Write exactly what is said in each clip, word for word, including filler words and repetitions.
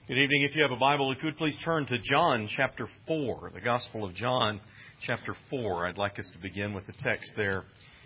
Good evening. If you have a Bible, if you would please turn to John chapter four, the Gospel of John chapter four. I'd like us to begin with the text there.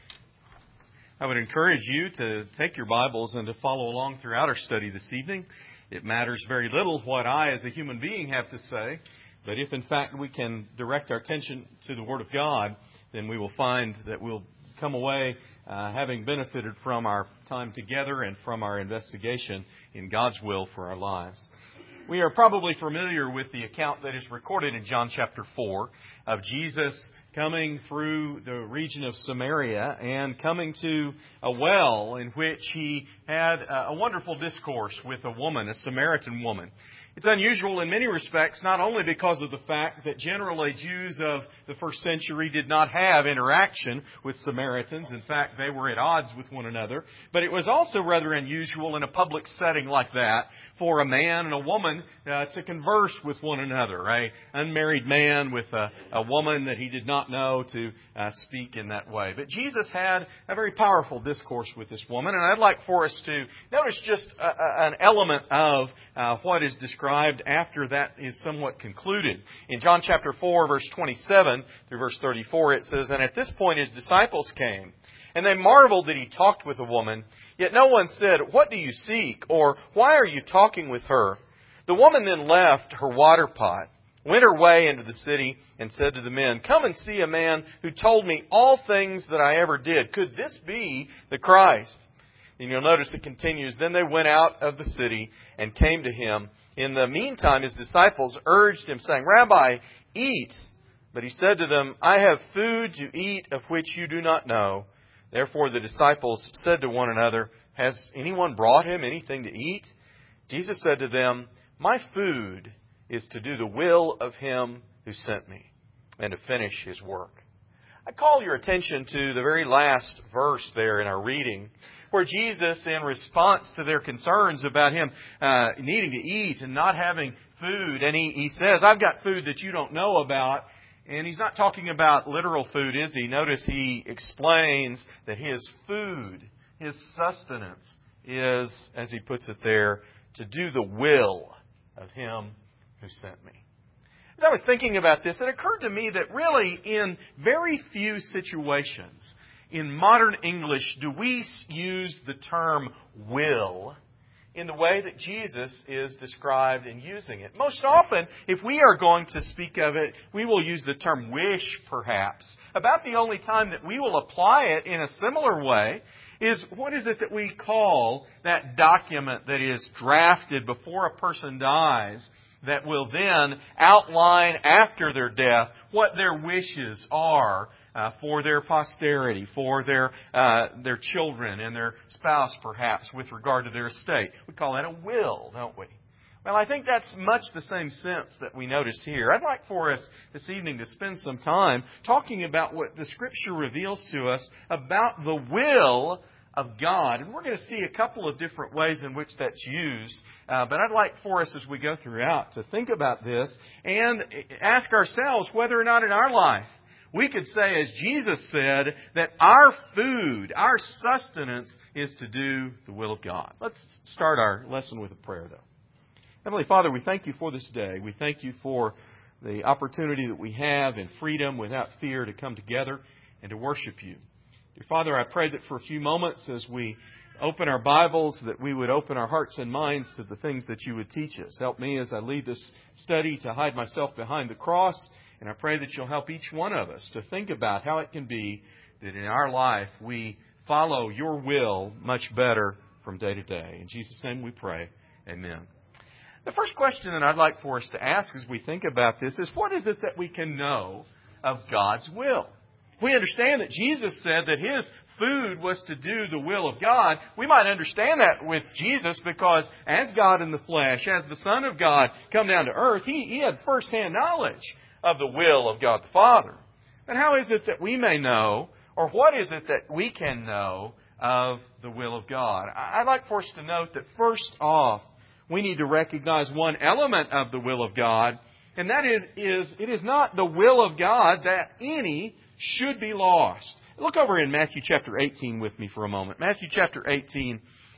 I would encourage you to take your Bibles and to follow along throughout our study this evening. It matters very little what I as a human being have to say, but if in fact we can direct our attention to the Word of God, then we will find that we'll come away uh, having benefited from our time together and from our investigation in God's will for our lives. We are probably familiar with the account that is recorded in John chapter four of Jesus coming through the region of Samaria and coming to a well in which he had a wonderful discourse with a woman, a Samaritan woman. It's unusual in many respects, not only because of the fact that generally Jews of the first century did not have interaction with Samaritans. In fact, they were at odds with one another. But it was also rather unusual in a public setting like that for a man and a woman uh, to converse with one another. An unmarried man with a, a woman that he did not know to uh, speak in that way. But Jesus had a very powerful discourse with this woman. And I'd like for us to notice just a, a, an element of uh, what is described after that is somewhat concluded. In John chapter four, verse twenty-seven through verse thirty-four, it says, "And at this point his disciples came, and they marveled that he talked with a woman. Yet no one said, 'What do you seek?' or 'Why are you talking with her?' The woman then left her water pot, went her way into the city, and said to the men, 'Come and see a man who told me all things that I ever did. Could this be the Christ?' And you'll notice it continues, 'Then they went out of the city and came to him. In the meantime, his disciples urged him, saying, 'Rabbi, eat.' But he said to them, 'I have food to eat of which you do not know.' Therefore the disciples said to one another, 'Has anyone brought him anything to eat?' Jesus said to them, 'My food is to do the will of him who sent me, and to finish his work.'" I call your attention to the very last verse there in our reading, where Jesus, in response to their concerns about him uh, needing to eat and not having food, and he, he says, "I've got food that you don't know about." And he's not talking about literal food, is he? Notice he explains that his food, his sustenance, is, as he puts it there, to do the will of him who sent me. As I was thinking about this, it occurred to me that really in very few situations in modern English do we use the term will in the way that Jesus is described in using it. Most often, if we are going to speak of it, we will use the term wish, perhaps. About the only time that we will apply it in a similar way is, what is it that we call that document that is drafted before a person dies that will then outline after their death what their wishes are uh, for their posterity, for their uh, their children and their spouse, perhaps, with regard to their estate. We call that a will, don't we? Well, I think that's much the same sense that we notice here. I'd like for us this evening to spend some time talking about what the Scripture reveals to us about the will of God. And we're going to see a couple of different ways in which that's used. Uh, but I'd like for us as we go throughout to think about this and ask ourselves whether or not in our life we could say, as Jesus said, that our food, our sustenance is to do the will of God. Let's start our lesson with a prayer, though. Heavenly Father, we thank you for this day. We thank you for the opportunity that we have in freedom without fear to come together and to worship you. Dear Father, I pray that for a few moments as we open our Bibles, that we would open our hearts and minds to the things that you would teach us. Help me as I lead this study to hide myself behind the cross, and I pray that you'll help each one of us to think about how it can be that in our life we follow your will much better from day to day. In Jesus' name we pray. Amen. The first question that I'd like for us to ask as we think about this is, what is it that we can know of God's will? We understand that Jesus said that his food was to do the will of God. We might understand that with Jesus because as God in the flesh, as the Son of God come down to earth, he, he had first-hand knowledge of the will of God the Father. But how is it that we may know, or what is it that we can know of the will of God? I'd like for us to note that first off, we need to recognize one element of the will of God, and that is, is it is not the will of God that any should be lost. Look over in Matthew chapter eighteen with me for a moment. Matthew chapter eighteen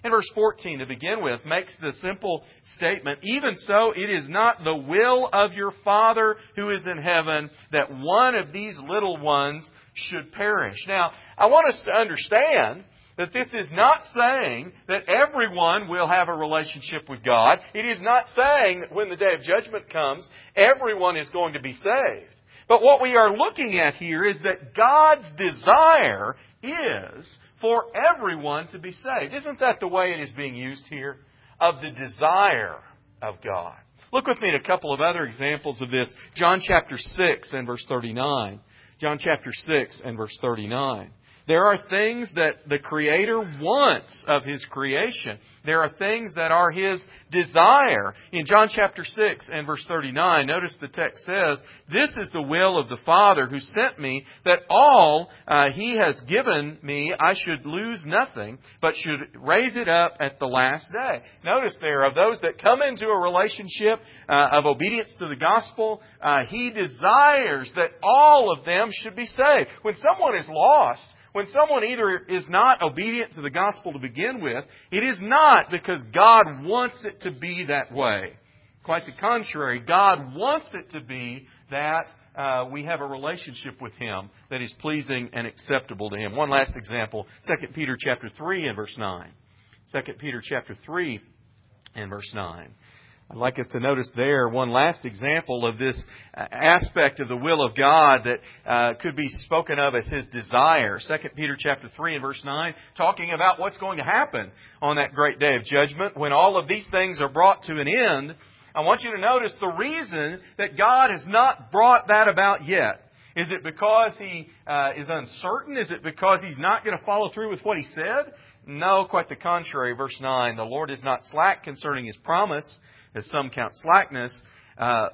And verse fourteen, to begin with, makes the simple statement, even so, it is not the will of your Father who is in heaven that one of these little ones should perish. Now, I want us to understand that this is not saying that everyone will have a relationship with God. It is not saying that when the day of judgment comes, everyone is going to be saved. But what we are looking at here is that God's desire is for everyone to be saved. Isn't that the way it is being used here? Of the desire of God. Look with me at a couple of other examples of this. John chapter six and verse thirty-nine. John chapter six and verse thirty-nine. There are things that the Creator wants of His creation. There are things that are His desire. In John chapter six and verse thirty-nine, notice the text says, "This is the will of the Father who sent me, that all uh, He has given me I should lose nothing, but should raise it up at the last day." Notice there, of those that come into a relationship uh, of obedience to the gospel, uh, He desires that all of them should be saved. When someone is lost, when someone either is not obedient to the gospel to begin with, it is not because God wants it to be that way. Quite the contrary, God wants it to be that uh, we have a relationship with Him that is pleasing and acceptable to Him. One last example, Second Peter chapter three and verse nine. Second Peter chapter three and verse nine. I'd like us to notice there one last example of this aspect of the will of God that uh, could be spoken of as His desire. Second Peter chapter three and verse nine, talking about what's going to happen on that great day of judgment when all of these things are brought to an end. I want you to notice the reason that God has not brought that about yet. Is it because He uh, is uncertain? Is it because He's not going to follow through with what He said? No, quite the contrary. Verse nine, "The Lord is not slack concerning His promise, as some count slackness, uh,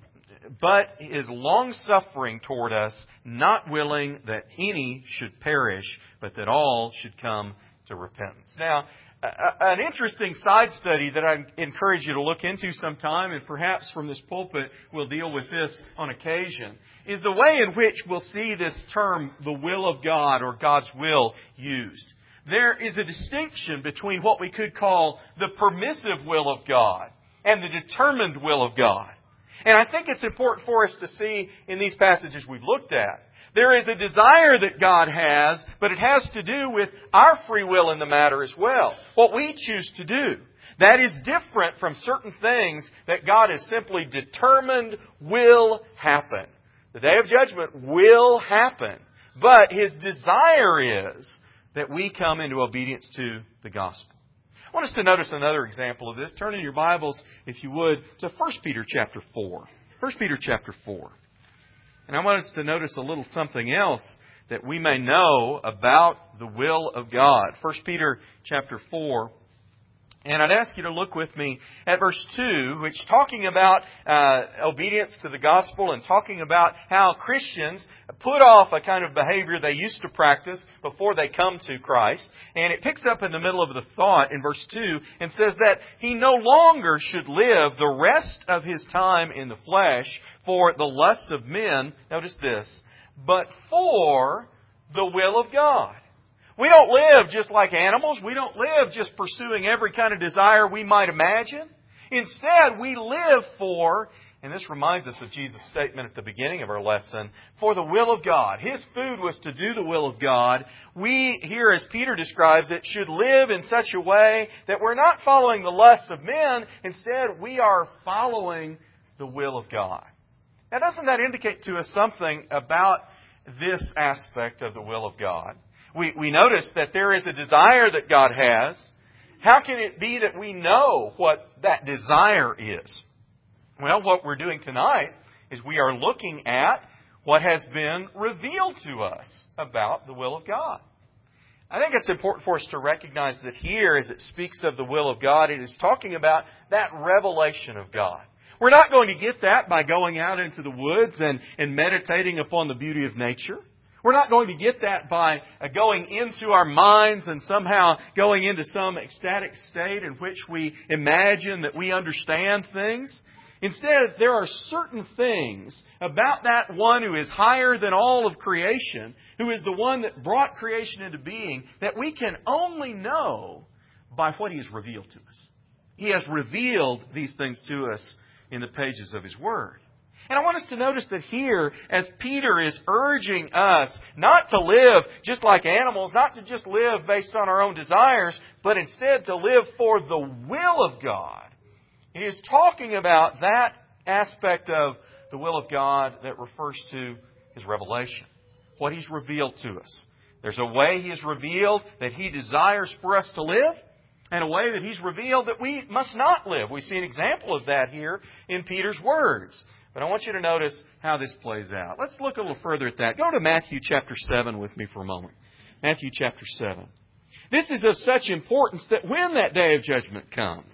but is long-suffering toward us, not willing that any should perish, but that all should come to repentance." Now, a, an interesting side study that I encourage you to look into sometime, and perhaps from this pulpit we'll deal with this on occasion, is the way in which we'll see this term, the will of God, or God's will, used. There is a distinction between what we could call the permissive will of God and the determined will of God. And I think it's important for us to see in these passages we've looked at. There is a desire that God has, but it has to do with our free will in the matter as well. What we choose to do. That is different from certain things that God has simply determined will happen. The day of judgment will happen. But His desire is that we come into obedience to the gospel. I want us to notice another example of this. Turn in your Bibles, if you would, to First Peter chapter four. First Peter chapter four. And I want us to notice a little something else that we may know about the will of God. First Peter chapter four. And I'd ask you to look with me at verse two, which talking about uh, obedience to the gospel and talking about how Christians put off a kind of behavior they used to practice before they come to Christ. And it picks up in the middle of the thought in verse two and says that he no longer should live the rest of his time in the flesh for the lusts of men, notice this, but for the will of God. We don't live just like animals. We don't live just pursuing every kind of desire we might imagine. Instead, we live for, and this reminds us of Jesus' statement at the beginning of our lesson, for the will of God. His food was to do the will of God. We, here as Peter describes it, should live in such a way that we're not following the lusts of men. Instead, we are following the will of God. Now, doesn't that indicate to us something about this aspect of the will of God? We, we notice that there is a desire that God has. How can it be that we know what that desire is? Well, what we're doing tonight is we are looking at what has been revealed to us about the will of God. I think it's important for us to recognize that here, as it speaks of the will of God, it is talking about that revelation of God. We're not going to get that by going out into the woods and, and meditating upon the beauty of nature. We're not going to get that by going into our minds and somehow going into some ecstatic state in which we imagine that we understand things. Instead, there are certain things about that one who is higher than all of creation, who is the one that brought creation into being, that we can only know by what He has revealed to us. He has revealed these things to us in the pages of His Word. And I want us to notice that here, as Peter is urging us not to live just like animals, not to just live based on our own desires, but instead to live for the will of God. He is talking about that aspect of the will of God that refers to His revelation, what He's revealed to us. There's a way He has revealed that He desires for us to live, and a way that He's revealed that we must not live. We see an example of that here in Peter's words. But I want you to notice how this plays out. Let's look a little further at that. Go to Matthew chapter seven with me for a moment. Matthew chapter seven. This is of such importance that when that day of judgment comes,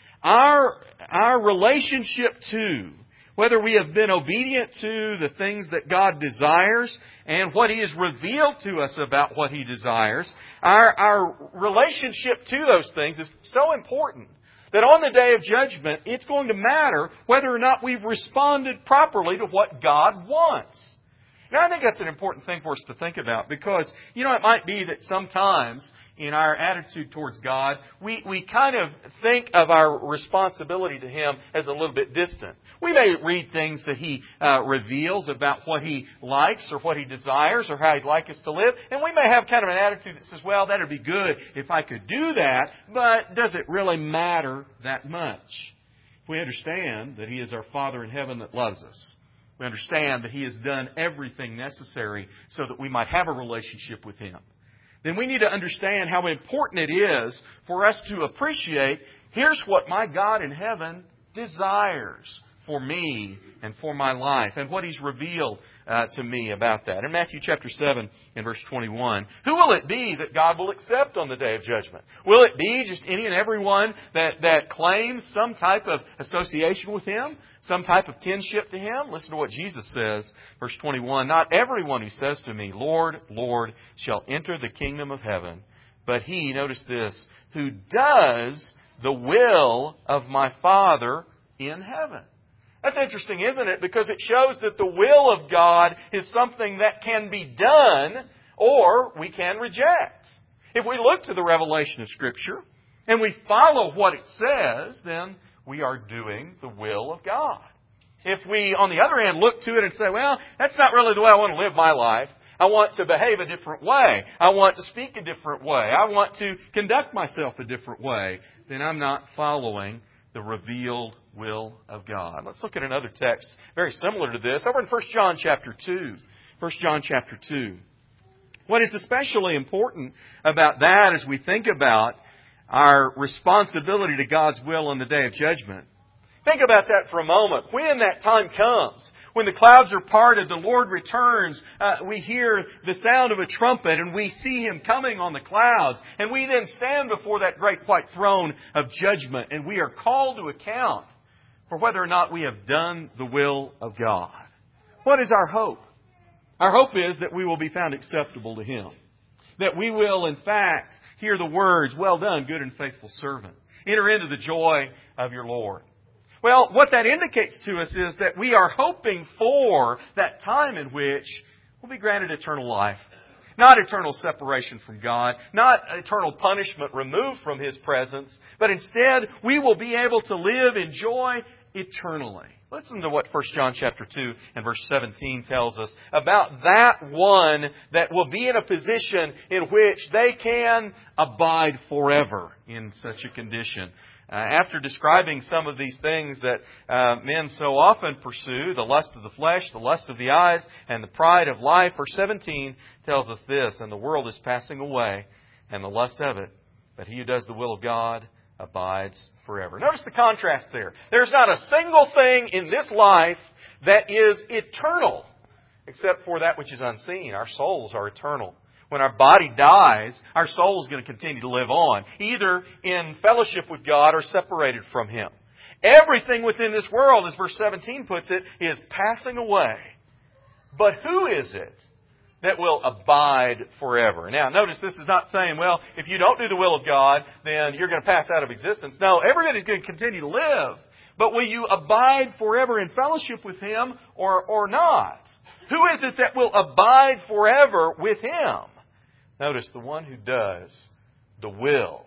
our, our relationship to, whether we have been obedient to the things that God desires and what He has revealed to us about what He desires, our, our relationship to those things is so important that on the day of judgment, it's going to matter whether or not we've responded properly to what God wants. Now, I think that's an important thing for us to think about because, you know, it might be that sometimes in our attitude towards God, we, we kind of think of our responsibility to Him as a little bit distant. We may read things that He uh, reveals about what He likes or what He desires or how He'd like us to live, and we may have kind of an attitude that says, well, that'd be good if I could do that, but does it really matter that much? If we understand that He is our Father in heaven that loves us, we understand that He has done everything necessary so that we might have a relationship with Him, then we need to understand how important it is for us to appreciate, here's what my God in heaven desires for me and for my life, and what He's revealed uh, to me about that. In Matthew chapter seven and verse twenty-one, who will it be that God will accept on the day of judgment? Will it be just any and everyone that, that claims some type of association with Him? Some type of kinship to Him? Listen to what Jesus says, verse twenty-one. Not everyone who says to me, Lord, Lord, shall enter the kingdom of heaven, but he, notice this, who does the will of my Father in heaven. That's interesting, isn't it? Because it shows that the will of God is something that can be done or we can reject. If we look to the revelation of Scripture and we follow what it says, then we are doing the will of God. If we, on the other hand, look to it and say, well, that's not really the way I want to live my life. I want to behave a different way. I want to speak a different way. I want to conduct myself a different way. Then I'm not following the revealed will of God. Let's look at another text very similar to this. Over in First John chapter two. First John chapter two. What is especially important about that as we think about our responsibility to God's will on the day of judgment. Think about that for a moment. When that time comes, when the clouds are parted, the Lord returns, uh, we hear the sound of a trumpet and we see Him coming on the clouds. And we then stand before that great white throne of judgment and we are called to account for whether or not we have done the will of God. What is our hope? Our hope is that we will be found acceptable to Him. That we will, in fact, hear the words, well done, good and faithful servant. Enter into the joy of your Lord. Well, what that indicates to us is that we are hoping for that time in which we'll be granted eternal life. Not eternal separation from God, not eternal punishment removed from His presence, but instead we will be able to live in joy eternally. Listen to what First John chapter two and verse seventeen tells us about that one that will be in a position in which they can abide forever in such a condition. Uh, after describing some of these things that uh, men so often pursue, the lust of the flesh, the lust of the eyes, and the pride of life, verse seventeen tells us this, and the world is passing away, and the lust of it, but he who does the will of God abides forever. Notice the contrast there. There's not a single thing in this life that is eternal, except for that which is unseen. Our souls are eternal. When our body dies, our soul is going to continue to live on, either in fellowship with God or separated from Him. Everything within this world, as verse seventeen puts it, is passing away. But who is it that will abide forever? Now, notice this is not saying, well, if you don't do the will of God, then you're going to pass out of existence. No, everybody's going to continue to live. But will you abide forever in fellowship with Him or, or not? Who is it that will abide forever with Him? Notice the one who does the will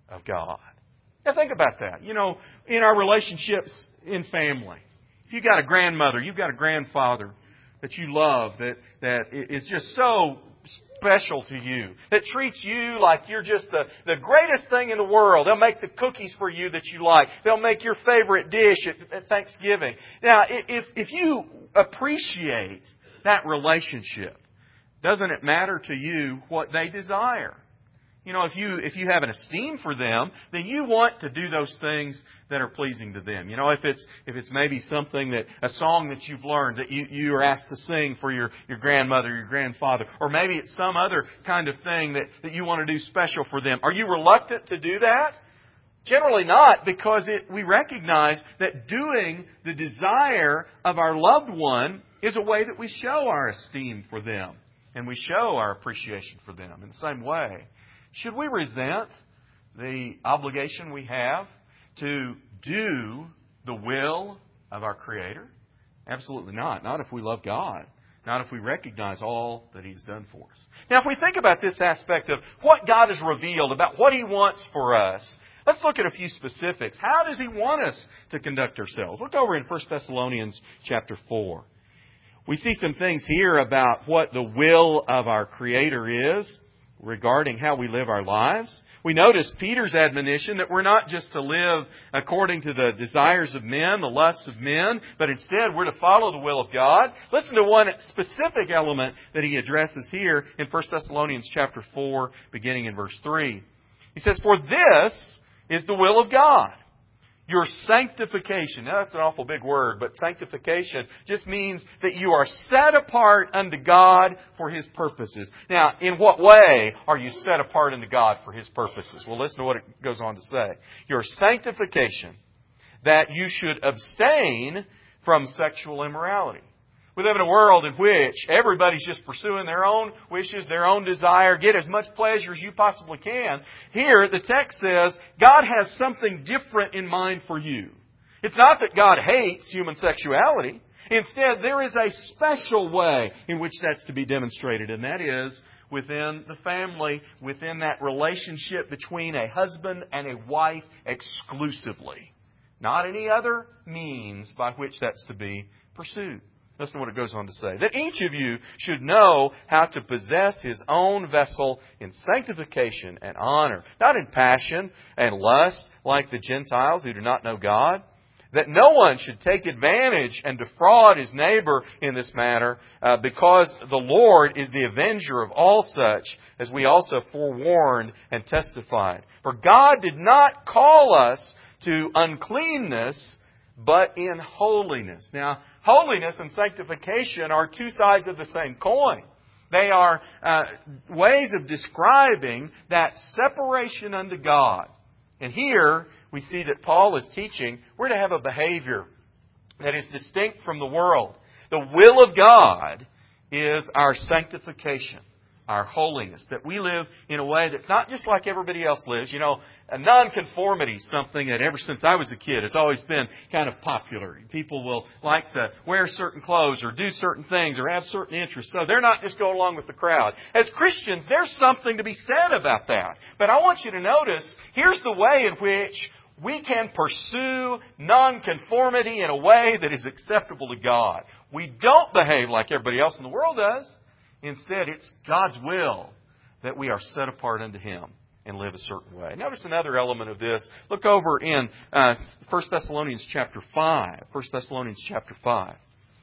of God. Now think about that. You know, in our relationships in family, if you've got a grandmother, you've got a grandfather that you love, that, that is just so special to you, that treats you like you're just the, the greatest thing in the world. They'll make the cookies for you that you like. They'll make your favorite dish at, at Thanksgiving. Now, if, if you appreciate that relationship, doesn't it matter to you what they desire? You know, if you if you have an esteem for them, then you want to do those things that are pleasing to them. You know, if it's if it's maybe something that a song that you've learned that you, you are asked to sing for your, your grandmother, your grandfather, or maybe it's some other kind of thing that, that you want to do special for them. Are you reluctant to do that? Generally not, because it, we recognize that doing the desire of our loved one is a way that we show our esteem for them and we show our appreciation for them in the same way. Should we resent the obligation we have to do the will of our Creator? Absolutely not. Not if we love God. Not if we recognize all that He's done for us. Now, if we think about this aspect of what God has revealed about what He wants for us, let's look at a few specifics. How does He want us to conduct ourselves? Look over in First Thessalonians chapter four. We see some things here about what the will of our Creator is regarding how we live our lives. We notice Peter's admonition that we're not just to live according to the desires of men, the lusts of men, but instead we're to follow the will of God. Listen to one specific element that he addresses here in First Thessalonians chapter four, beginning in verse three. He says, "For this is the will of God, your sanctification." Now, that's an awful big word, but sanctification just means that you are set apart unto God for His purposes. Now, in what way are you set apart unto God for His purposes? Well, listen to what it goes on to say. Your sanctification, that you should abstain from sexual immorality. We live in a world in which everybody's just pursuing their own wishes, their own desire, get as much pleasure as you possibly can. Here, the text says, God has something different in mind for you. It's not that God hates human sexuality. Instead, there is a special way in which that's to be demonstrated, and that is within the family, within that relationship between a husband and a wife exclusively. Not any other means by which that's to be pursued. Listen to what it goes on to say. That each of you should know how to possess his own vessel in sanctification and honor, not in passion and lust like the Gentiles who do not know God. That no one should take advantage and defraud his neighbor in this matter, uh, because the Lord is the avenger of all such, as we also forewarned and testified. For God did not call us to uncleanness, but in holiness. Now, holiness and sanctification are two sides of the same coin. They are uh, ways of describing that separation unto God. And here we see that Paul is teaching we're to have a behavior that is distinct from the world. The will of God is our sanctification, our holiness, that we live in a way that's not just like everybody else lives. You know, a nonconformity is something that ever since I was a kid has always been kind of popular. People will like to wear certain clothes or do certain things or have certain interests. So they're not just going along with the crowd. As Christians, there's something to be said about that. But I want you to notice, here's the way in which we can pursue nonconformity in a way that is acceptable to God. We don't behave like everybody else in the world does. Instead, it's God's will that we are set apart unto Him and live a certain way. Notice another element of this. Look over in uh, First Thessalonians chapter five. First Thessalonians chapter five.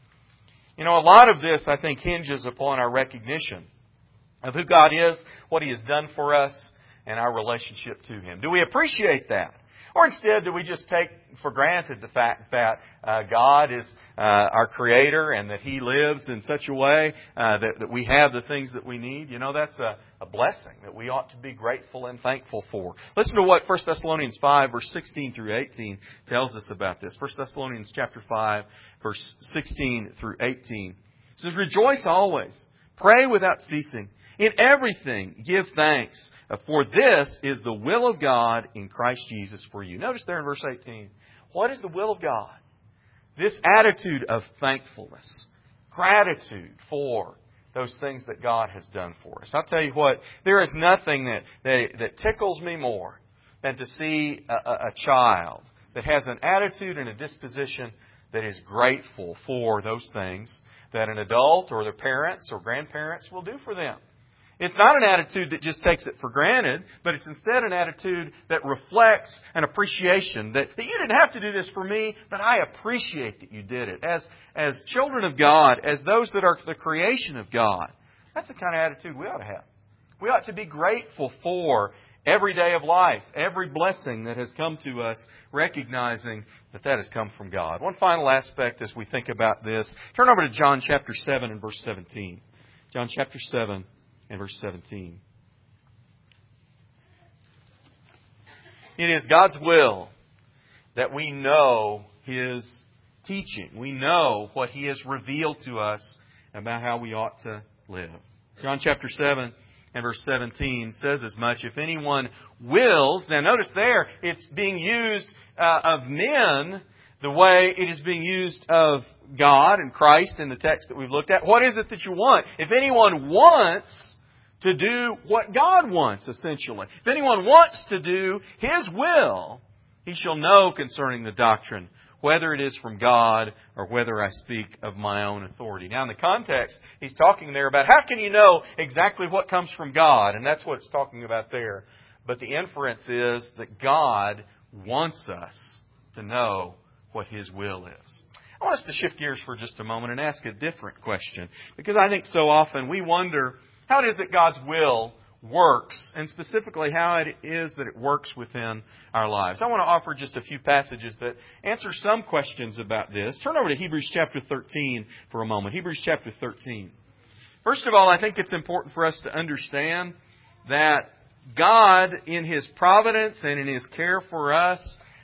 You know, a lot of this, I think, hinges upon our recognition of who God is, what He has done for us, and our relationship to Him. Do we appreciate that? Or instead, do we just take for granted the fact that uh, God is uh, our Creator and that He lives in such a way uh, that, that we have the things that we need? You know, that's a, a blessing that we ought to be grateful and thankful for. Listen to what First Thessalonians five, verse sixteen through eighteen tells us about this. First Thessalonians chapter five, verse sixteen through eighteen. It says, "Rejoice always, pray without ceasing, in everything give thanks. For this is the will of God in Christ Jesus for you." Notice there in verse eighteen. What is the will of God? This attitude of thankfulness, gratitude for those things that God has done for us. I'll tell you what, there is nothing that, that, that tickles me more than to see a, a, a child that has an attitude and a disposition that is grateful for those things that an adult or their parents or grandparents will do for them. It's not an attitude that just takes it for granted, but it's instead an attitude that reflects an appreciation that, that you didn't have to do this for me, but I appreciate that you did it. As, as children of God, as those that are the creation of God, that's the kind of attitude we ought to have. We ought to be grateful for every day of life, every blessing that has come to us, recognizing that that has come from God. One final aspect as we think about this. Turn over to John chapter seven and verse seventeen. John chapter seven and verse seventeen. It is God's will that we know His teaching. We know what He has revealed to us about how we ought to live. John chapter seven and verse seventeen says as much. If anyone wills, now notice there, it's being used uh, of men the way it is being used of God and Christ in the text that we've looked at. What is it that you want? If anyone wants to do what God wants, essentially. If anyone wants to do His will, he shall know concerning the doctrine, whether it is from God or whether I speak of my own authority. Now, in the context, he's talking there about how can you know exactly what comes from God? And that's what it's talking about there. But the inference is that God wants us to know what His will is. I want us to shift gears for just a moment and ask a different question. Because I think so often we wonder how it is that God's will works, and specifically how it is that it works within our lives. I want to offer just a few passages that answer some questions about this. Turn over to Hebrews chapter thirteen for a moment. Hebrews chapter thirteen. First of all, I think it's important for us to understand that God, in His providence and in His care for us,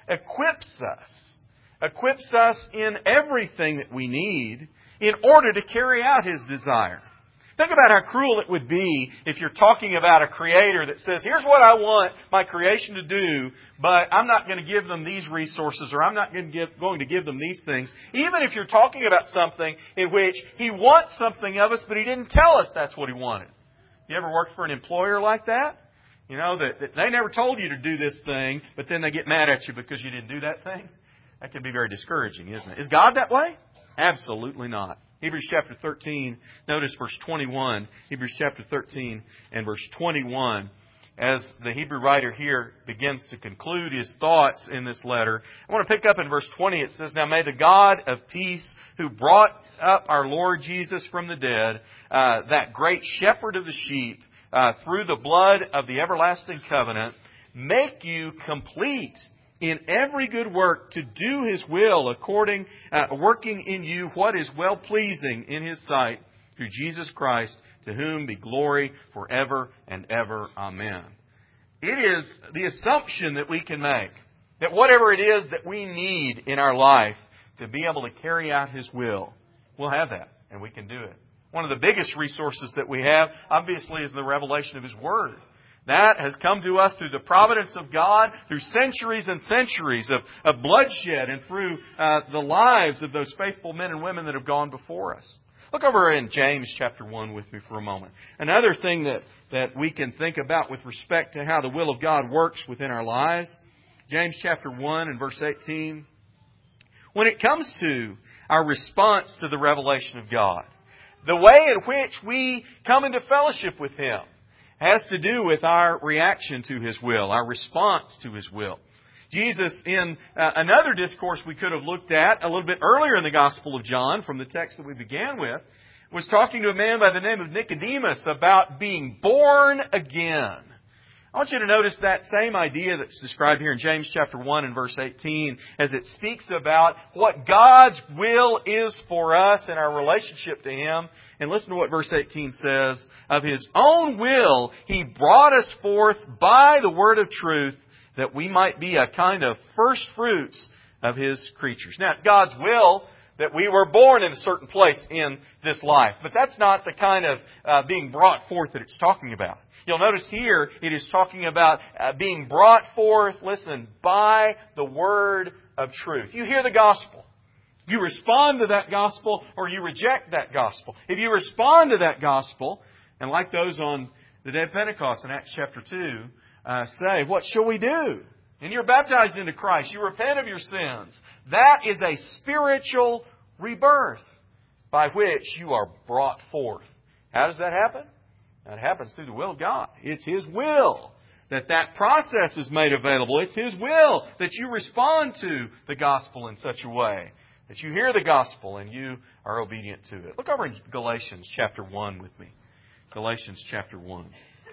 equips us. Equips us in everything that we need in order to carry out His desire. Think about how cruel it would be if you're talking about a Creator that says, here's what I want my creation to do, but I'm not going to give them these resources or I'm not going to give, going to give them these things. Even if you're talking about something in which He wants something of us, but He didn't tell us that's what He wanted. You ever worked for an employer like that? You know, that, that they never told you to do this thing, but then they get mad at you because you didn't do that thing? That can be very discouraging, isn't it? Is God that way? Absolutely not. Hebrews chapter thirteen, notice verse twenty-one. Hebrews chapter thirteen and verse twenty-one. As the Hebrew writer here begins to conclude his thoughts in this letter, I want to pick up in verse twenty. It says, now may the God of peace, who brought up our Lord Jesus from the dead, uh, that great shepherd of the sheep, uh, through the blood of the everlasting covenant, make you complete in every good work to do His will, according uh, working in you what is well-pleasing in His sight, through Jesus Christ, to whom be glory forever and ever. Amen. It is the assumption that we can make that whatever it is that we need in our life to be able to carry out His will, we'll have that, and we can do it. One of the biggest resources that we have, obviously, is the revelation of His Word. That has come to us through the providence of God, through centuries and centuries of, of bloodshed, and through uh, the lives of those faithful men and women that have gone before us. Look over in James chapter one with me for a moment. Another thing that, that we can think about with respect to how the will of God works within our lives. James chapter one and verse eighteen. When it comes to our response to the revelation of God, the way in which we come into fellowship with Him has to do with our reaction to His will, our response to His will. Jesus, in uh, another discourse we could have looked at a little bit earlier in the Gospel of John, from the text that we began with, was talking to a man by the name of Nicodemus about being born again. I want you to notice that same idea that's described here in James chapter one and verse eighteen, as it speaks about what God's will is for us in our relationship to Him. And listen to what verse eighteen says. Of His own will, He brought us forth by the word of truth, that we might be a kind of first fruits of His creatures. Now, it's God's will that we were born in a certain place in this life. But that's not the kind of uh, being brought forth that it's talking about. You'll notice here it is talking about uh, being brought forth, listen, by the word of truth. You hear the gospel. You respond to that gospel or you reject that gospel. If you respond to that gospel, and like those on the day of Pentecost in Acts chapter two, uh, say, what shall we do? And you're baptized into Christ. You repent of your sins. That is a spiritual rebirth by which you are brought forth. How does that happen? That happens through the will of God. It's His will that that process is made available. It's His will that you respond to the gospel in such a way that you hear the gospel and you are obedient to it. Look over in Galatians chapter one with me. Galatians chapter one.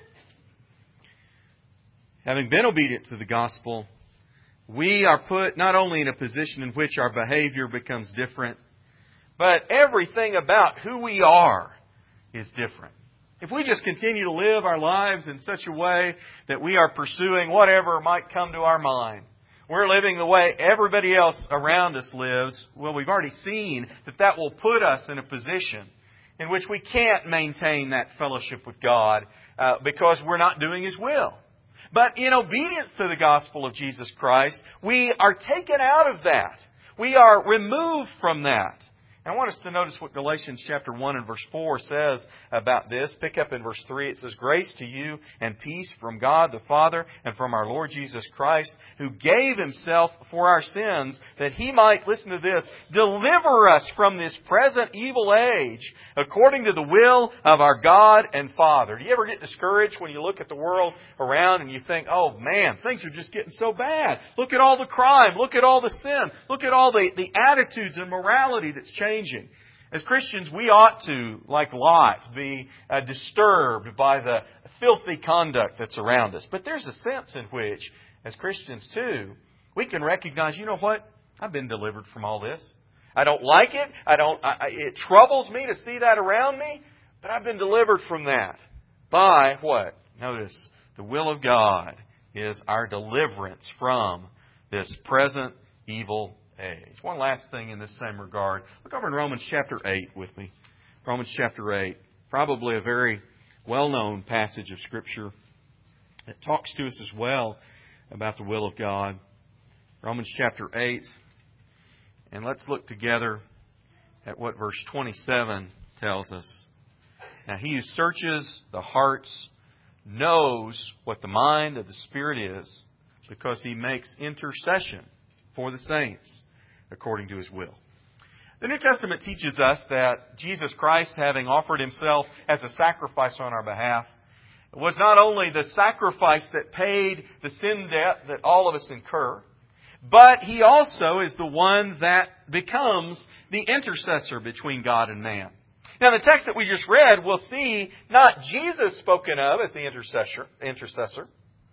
Having been obedient to the gospel, we are put not only in a position in which our behavior becomes different, but everything about who we are is different. If we just continue to live our lives in such a way that we are pursuing whatever might come to our mind, we're living the way everybody else around us lives, well, we've already seen that that will put us in a position in which we can't maintain that fellowship with God uh, because we're not doing His will. But in obedience to the gospel of Jesus Christ, we are taken out of that. We are removed from that. And I want us to notice what Galatians chapter one and verse four says about this. Pick up in verse three. It says, "Grace to you and peace from God the Father and from our Lord Jesus Christ, who gave Himself for our sins, that He might," listen to this, "deliver us from this present evil age, according to the will of our God and Father." Do you ever get discouraged when you look at the world around and you think, oh man, things are just getting so bad. Look at all the crime. Look at all the sin. Look at all the, the attitudes and morality that's changing. As Christians, we ought to, like Lot, be uh, disturbed by the filthy conduct that's around us. But there's a sense in which, as Christians too, we can recognize, you know what? I've been delivered from all this. I don't like it. I don't. I, it troubles me to see that around me. But I've been delivered from that by what? Notice, the will of God is our deliverance from this present evil age. One last thing in this same regard. Look over in Romans chapter eight with me. Romans chapter eight. Probably a very well-known passage of Scripture that talks to us as well about the will of God. Romans chapter eight. And let's look together at what verse twenty-seven tells us. Now, He who searches the hearts knows what the mind of the Spirit is, because He makes intercession for the saints according to His will. The New Testament teaches us that Jesus Christ, having offered Himself as a sacrifice on our behalf, was not only the sacrifice that paid the sin debt that all of us incur, but He also is the one that becomes the intercessor between God and man. Now, the text that we just read, we'll see not Jesus spoken of as the intercessor, intercessor,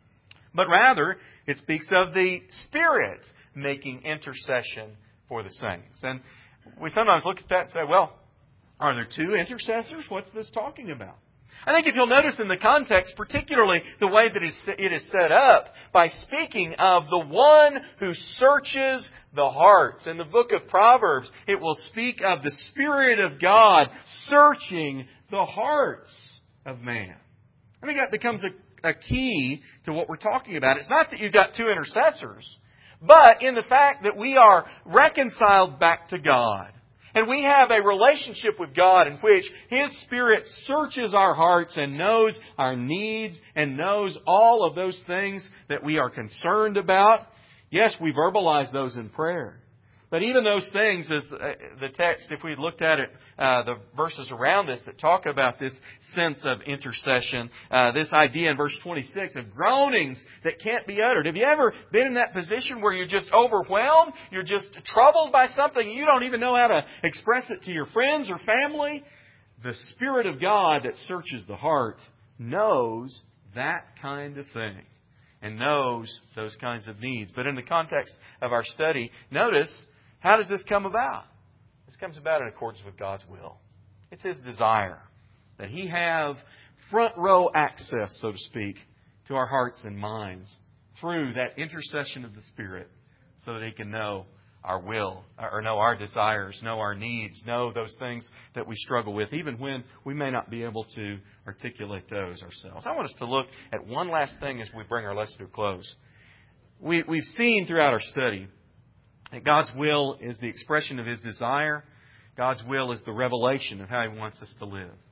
but rather it speaks of the Spirit making intercession for the saints. And we sometimes look at that and say, well, are there two intercessors? What's this talking about? I think if you'll notice in the context, particularly the way that it is set up, by speaking of the one who searches the hearts. In the book of Proverbs, it will speak of the Spirit of God searching the hearts of man. I think that becomes a, a key to what we're talking about. It's not that you've got two intercessors, but in the fact that we are reconciled back to God. And we have a relationship with God in which His Spirit searches our hearts and knows our needs and knows all of those things that we are concerned about. Yes, we verbalize those in prayer. But even those things, as the text, if we looked at it, uh, the verses around this that talk about this sense of intercession, uh, this idea in verse twenty-six of groanings that can't be uttered. Have you ever been in that position where you're just overwhelmed? You're just troubled by something. You don't even know how to express it to your friends or family? The Spirit of God that searches the heart knows that kind of thing and knows those kinds of needs. But in the context of our study, notice, how does this come about? This comes about in accordance with God's will. It's His desire that He have front row access, so to speak, to our hearts and minds through that intercession of the Spirit, so that He can know our will, or know our desires, know our needs, know those things that we struggle with, even when we may not be able to articulate those ourselves. I want us to look at one last thing as we bring our lesson to a close. We, we've seen throughout our study that God's will is the expression of His desire. God's will is the revelation of how He wants us to live.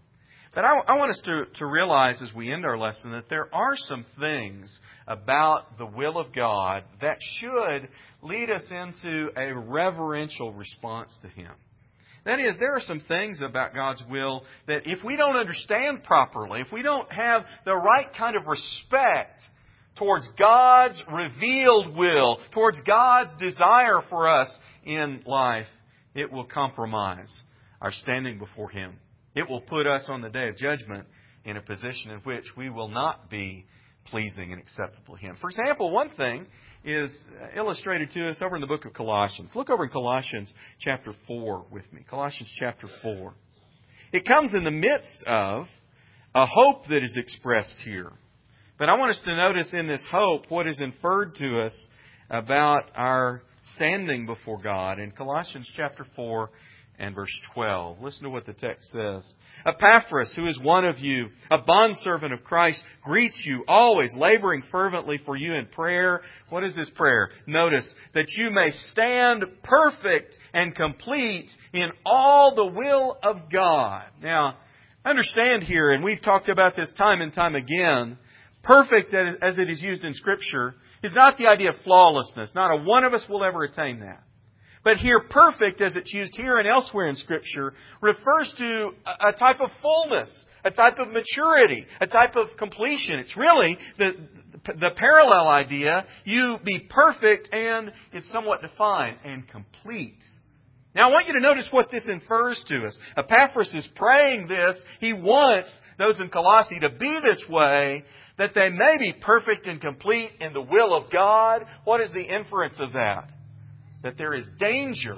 But I, I want us to, to realize as we end our lesson that there are some things about the will of God that should lead us into a reverential response to Him. That is, there are some things about God's will that if we don't understand properly, if we don't have the right kind of respect towards God's revealed will, towards God's desire for us in life, it will compromise our standing before Him. It will put us on the day of judgment in a position in which we will not be pleasing and acceptable to Him. For example, one thing is illustrated to us over in the book of Colossians. Look over in Colossians chapter four with me. Colossians chapter four. It comes in the midst of a hope that is expressed here. But I want us to notice in this hope what is inferred to us about our standing before God in Colossians chapter four and verse twelve. Listen to what the text says. Epaphras, who is one of you, a bondservant of Christ, greets you always, laboring fervently for you in prayer. What is this prayer? Notice, that you may stand perfect and complete in all the will of God. Now, understand here, and we've talked about this time and time again, perfect as it is used in Scripture is not the idea of flawlessness. Not a one of us will ever attain that. But here, perfect, as it's used here and elsewhere in Scripture, refers to a type of fullness, a type of maturity, a type of completion. It's really the, the parallel idea, you be perfect, and it's somewhat defined, and complete. Now, I want you to notice what this infers to us. Epaphras is praying this. He wants those in Colossae to be this way, that they may be perfect and complete in the will of God. What is the inference of that? That there is danger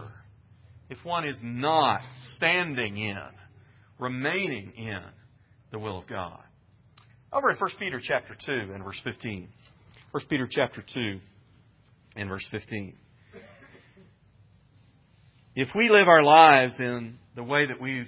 if one is not standing in, remaining in the will of God. Over in First Peter chapter two and verse fifteen. First Peter chapter two and verse fifteen. If we live our lives in the way that we've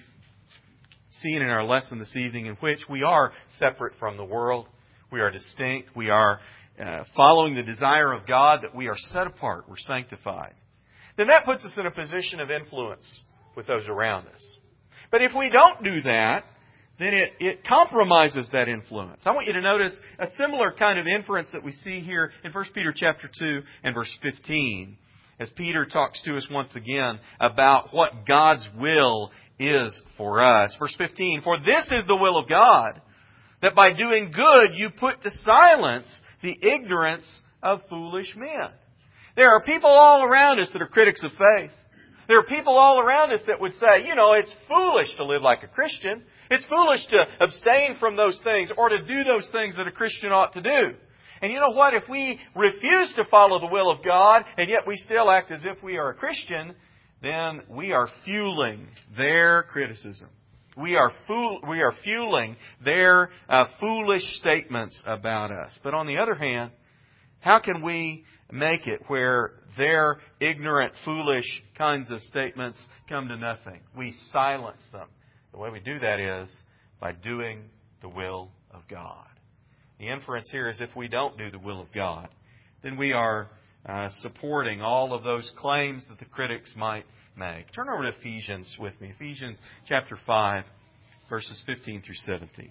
seen in our lesson this evening, in which we are separate from the world, we are distinct, we are uh, following the desire of God, that we are set apart, we're sanctified, then that puts us in a position of influence with those around us. But if we don't do that, then it, it compromises that influence. I want you to notice a similar kind of inference that we see here in First Peter chapter two and verse fifteen, as Peter talks to us once again about what God's will is for us. Verse fifteen, for this is the will of God, that by doing good you put to silence the ignorance of foolish men. There are people all around us that are critics of faith. There are people all around us that would say, you know, it's foolish to live like a Christian. It's foolish to abstain from those things or to do those things that a Christian ought to do. And you know what? If we refuse to follow the will of God and yet we still act as if we are a Christian, then we are fueling their criticism. We are fool, we are fueling their uh, foolish statements about us. But on the other hand, how can we make it where their ignorant, foolish kinds of statements come to nothing? We silence them. The way we do that is by doing the will of God. The inference here is if we don't do the will of God, then we are uh, supporting all of those claims that the critics might make. Turn over to Ephesians with me. Ephesians chapter five, verses fifteen through seventeen.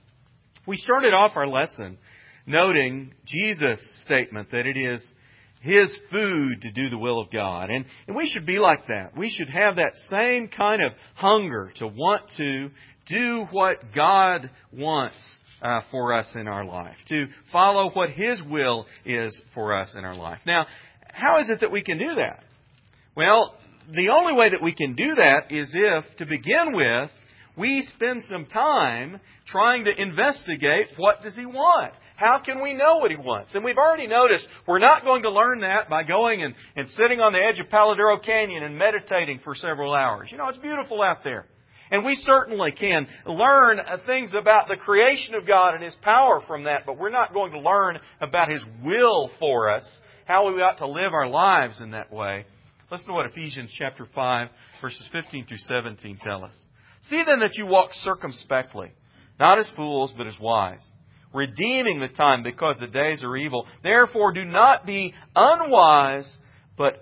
We started off our lesson noting Jesus' statement that it is His food to do the will of God. And, and we should be like that. We should have that same kind of hunger to want to do what God wants uh, for us in our life. To follow what His will is for us in our life. Now, how is it that we can do that? Well, the only way that we can do that is if, to begin with, we spend some time trying to investigate what does He want. How can we know what He wants? And we've already noticed we're not going to learn that by going and, and sitting on the edge of Paladero Canyon and meditating for several hours. You know, it's beautiful out there. And we certainly can learn things about the creation of God and His power from that, but we're not going to learn about His will for us, how we ought to live our lives in that way. Listen to what Ephesians chapter five, verses fifteen through seventeen tell us. See then that you walk circumspectly, not as fools, but as wise, redeeming the time because the days are evil. Therefore do not be unwise, but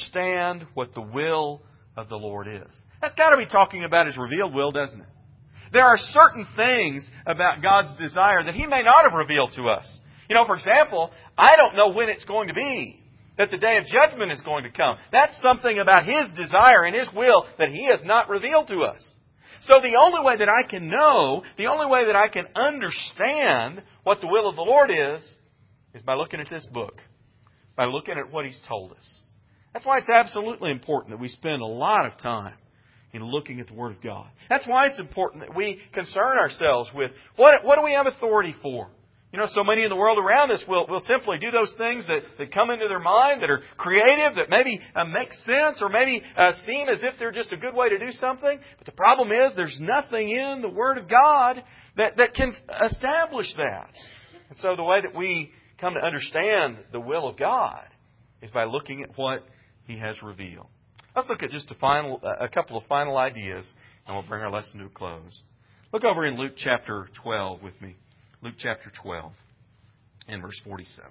understand what the will of the Lord is. That's got to be talking about His revealed will, doesn't it? There are certain things about God's desire that He may not have revealed to us. You know, for example, I don't know when it's going to be that the day of judgment is going to come. That's something about His desire and His will that He has not revealed to us. So the only way that I can know, the only way that I can understand what the will of the Lord is, is by looking at this book, by looking at what He's told us. That's why it's absolutely important that we spend a lot of time in looking at the Word of God. That's why it's important that we concern ourselves with what, what do we have authority for? You know, so many in the world around us will, will simply do those things that, that come into their mind, that are creative, that maybe uh, make sense, or maybe uh, seem as if they're just a good way to do something. But the problem is there's nothing in the Word of God that, that can establish that. And so the way that we come to understand the will of God is by looking at what He has revealed. Let's look at just a final, a couple of final ideas, and we'll bring our lesson to a close. Look over in Luke chapter twelve with me. Luke chapter twelve and verse forty-seven.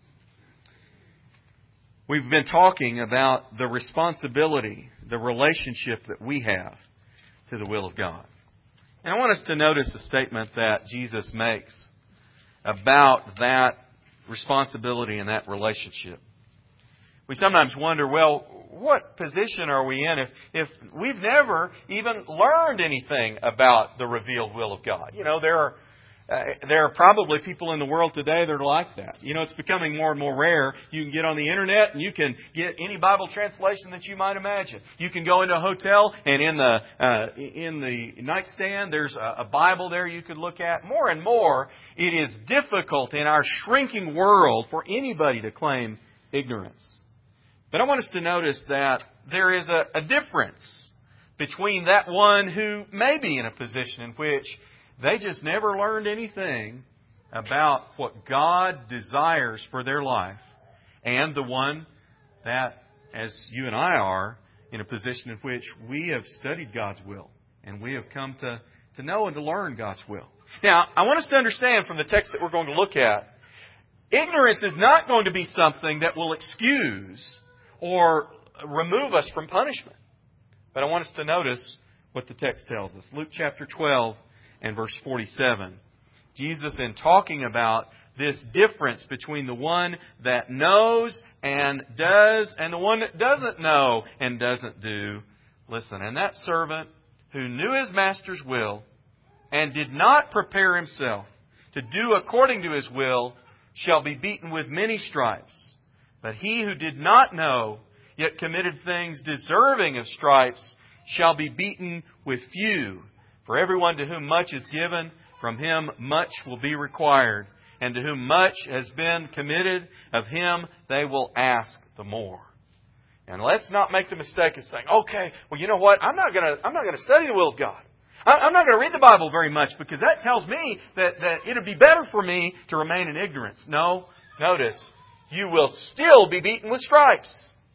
We've been talking about the responsibility, the relationship that we have to the will of God. And I want us to notice a statement that Jesus makes about that responsibility and that relationship. We sometimes wonder, well, what position are we in if, if we've never even learned anything about the revealed will of God? You know, there are Uh, there are probably people in the world today that are like that. You know, it's becoming more and more rare. You can get on the Internet and you can get any Bible translation that you might imagine. You can go into a hotel and in the uh, in the nightstand there's a, a Bible there you could look at. More and more, it is difficult in our shrinking world for anybody to claim ignorance. But I want us to notice that there is a, a difference between that one who may be in a position in which they just never learned anything about what God desires for their life, and the one that, as you and I are, in a position in which we have studied God's will and we have come to, to know and to learn God's will. Now, I want us to understand from the text that we're going to look at, ignorance is not going to be something that will excuse or remove us from punishment. But I want us to notice what the text tells us. Luke chapter twelve and verse forty-seven. Jesus, in talking about this difference between the one that knows and does and the one that doesn't know and doesn't do, listen, and that servant who knew his master's will and did not prepare himself to do according to his will shall be beaten with many stripes. But he who did not know, yet committed things deserving of stripes, shall be beaten with few. For everyone to whom much is given, from him much will be required. And to whom much has been committed, of him they will ask the more. And let's not make the mistake of saying, okay, well, you know what? I'm not going to I'm not going to study the will of God. I'm not going to read the Bible very much because that tells me that, that it would be better for me to remain in ignorance. No, notice, you will still be beaten with stripes.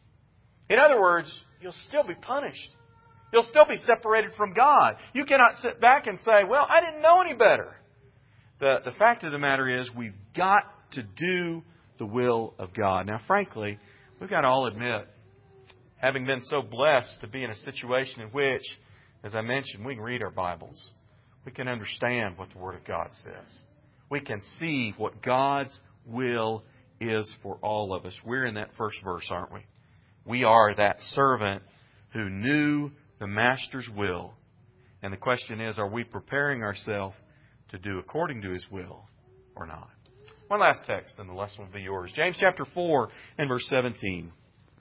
In other words, you'll still be punished. You'll still be separated from God. You cannot sit back and say, well, I didn't know any better. The, the fact of the matter is we've got to do the will of God. Now, frankly, we've got to all admit, having been so blessed to be in a situation in which, as I mentioned, we can read our Bibles. We can understand what the Word of God says. We can see what God's will is for all of us. We're in that first verse, aren't we? We are that servant who knew the Master's will. And the question is, are we preparing ourselves to do according to His will or not? One last text and the lesson will be yours. James chapter four and verse seventeen.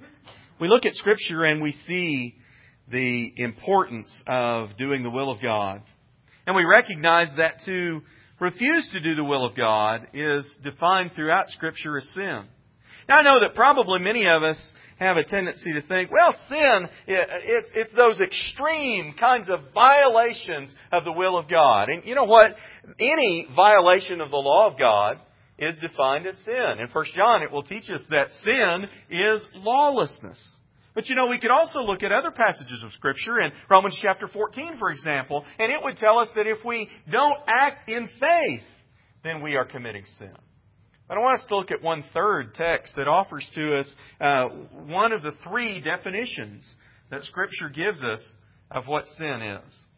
We look at Scripture and we see the importance of doing the will of God. And we recognize that to refuse to do the will of God is defined throughout Scripture as sin. Now I know that probably many of us have a tendency to think, well, sin, it's, it's those extreme kinds of violations of the will of God. And you know what? Any violation of the law of God is defined as sin. In First John, it will teach us that sin is lawlessness. But you know, we could also look at other passages of Scripture in Romans chapter fourteen, for example, and it would tell us that if we don't act in faith, then we are committing sin. But I want us to look at one third text that offers to us uh, one of the three definitions that Scripture gives us of what sin is.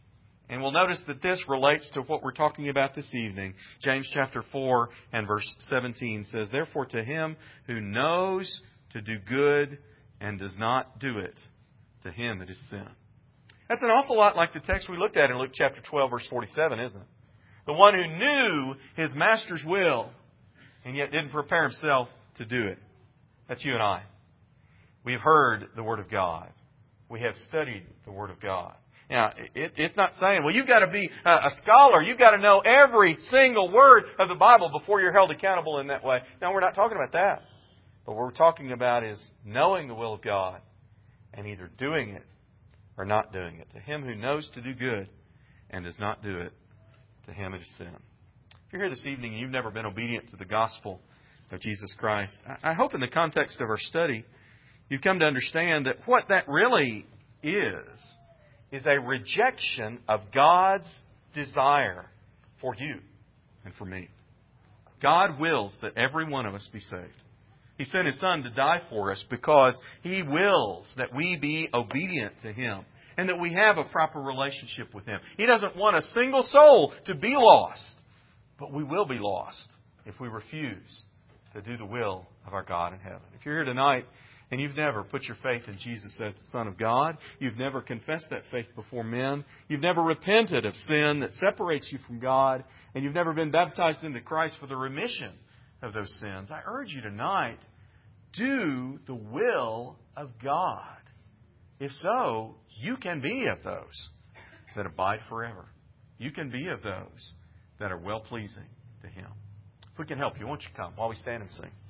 And we'll notice that this relates to what we're talking about this evening. James chapter four and verse seventeen says, "Therefore to him who knows to do good and does not do it, to him it is sin." That's an awful lot like the text we looked at in Luke chapter twelve, verse forty-seven, isn't it? The one who knew his master's will and yet didn't prepare himself to do it. That's you and I. We've heard the Word of God. We have studied the Word of God. Now, it, it's not saying, well, you've got to be a, a scholar. You've got to know every single word of the Bible before you're held accountable in that way. No, we're not talking about that. But what we're talking about is knowing the will of God and either doing it or not doing it. To him who knows to do good and does not do it, to him it is sin. If you're here this evening and you've never been obedient to the gospel of Jesus Christ, I hope in the context of our study, you've come to understand that what that really is, is a rejection of God's desire for you and for me. God wills that every one of us be saved. He sent His Son to die for us because He wills that we be obedient to Him and that we have a proper relationship with Him. He doesn't want a single soul to be lost, but we will be lost if we refuse to do the will of our God in heaven. If you're here tonight and you've never put your faith in Jesus as the Son of God, you've never confessed that faith before men, you've never repented of sin that separates you from God, and you've never been baptized into Christ for the remission of those sins, I urge you tonight, do the will of God. If so, you can be of those that abide forever. You can be of those that are well-pleasing to Him. If we can help you, won't you come while we stand and sing?